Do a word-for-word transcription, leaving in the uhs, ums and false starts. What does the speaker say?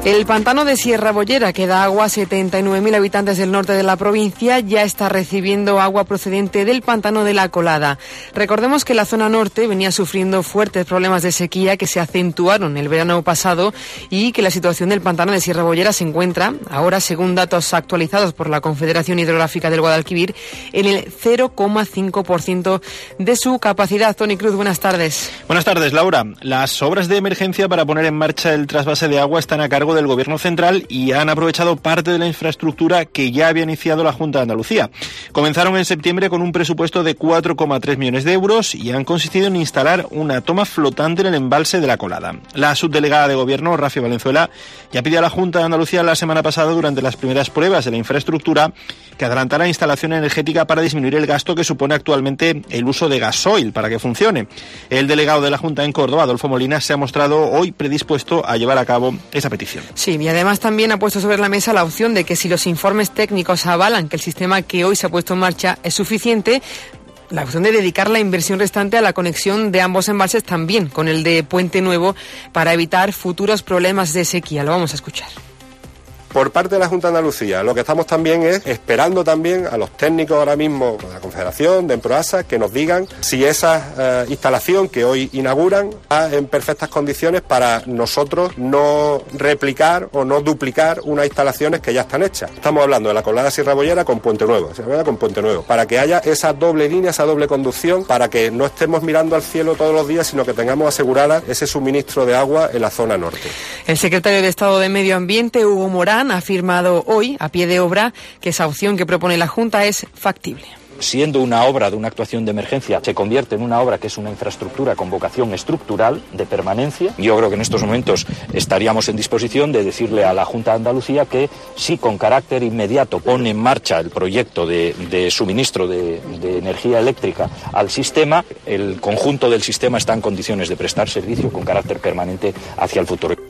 El pantano de Sierra Bollera, que da agua a setenta y nueve mil habitantes del norte de la provincia, ya está recibiendo agua procedente del pantano de La Colada. Recordemos que la zona norte venía sufriendo fuertes problemas de sequía que se acentuaron el verano pasado y que la situación del pantano de Sierra Bollera se encuentra, ahora según datos actualizados por la Confederación Hidrográfica del Guadalquivir, en el cero coma cinco por ciento de su capacidad. Tony Cruz, buenas tardes. Buenas tardes, Laura. Las obras de emergencia para poner en marcha el trasvase de agua están a cargo del Gobierno Central y han aprovechado parte de la infraestructura que ya había iniciado la Junta de Andalucía. Comenzaron en septiembre con un presupuesto de cuatro coma tres millones de euros y han consistido en instalar una toma flotante en el embalse de La Colada. La subdelegada de Gobierno, Rafi Valenzuela, ya pidió a la Junta de Andalucía la semana pasada, durante las primeras pruebas de la infraestructura, que adelantara instalación energética para disminuir el gasto que supone actualmente el uso de gasoil para que funcione. El delegado de la Junta en Córdoba, Adolfo Molina, se ha mostrado hoy predispuesto a llevar a cabo esa petición. Sí, y además también ha puesto sobre la mesa la opción de que si los informes técnicos avalan que el sistema que hoy se ha puesto en marcha es suficiente, la opción de dedicar la inversión restante a la conexión de ambos embalses, también con el de Puente Nuevo, para evitar futuros problemas de sequía. Lo vamos a escuchar. Por parte de la Junta de Andalucía, lo que estamos también es esperando también a los técnicos ahora mismo de la Confederación, de Emproasa, que nos digan si esa eh, instalación que hoy inauguran está en perfectas condiciones para nosotros no replicar o no duplicar unas instalaciones que ya están hechas. Estamos hablando de La Colada Sierra Bollera con Puente Nuevo, con Puente Nuevo, para que haya esa doble línea, esa doble conducción, para que no estemos mirando al cielo todos los días, sino que tengamos asegurada ese suministro de agua en la zona norte. El secretario de Estado de Medio Ambiente, Hugo Morán, ha afirmado hoy, a pie de obra, que esa opción que propone la Junta es factible. Siendo una obra de una actuación de emergencia, se convierte en una obra que es una infraestructura con vocación estructural, de permanencia. Yo creo que en estos momentos estaríamos en disposición de decirle a la Junta de Andalucía que si con carácter inmediato pone en marcha el proyecto de, de suministro de, de energía eléctrica al sistema, el conjunto del sistema está en condiciones de prestar servicio con carácter permanente hacia el futuro.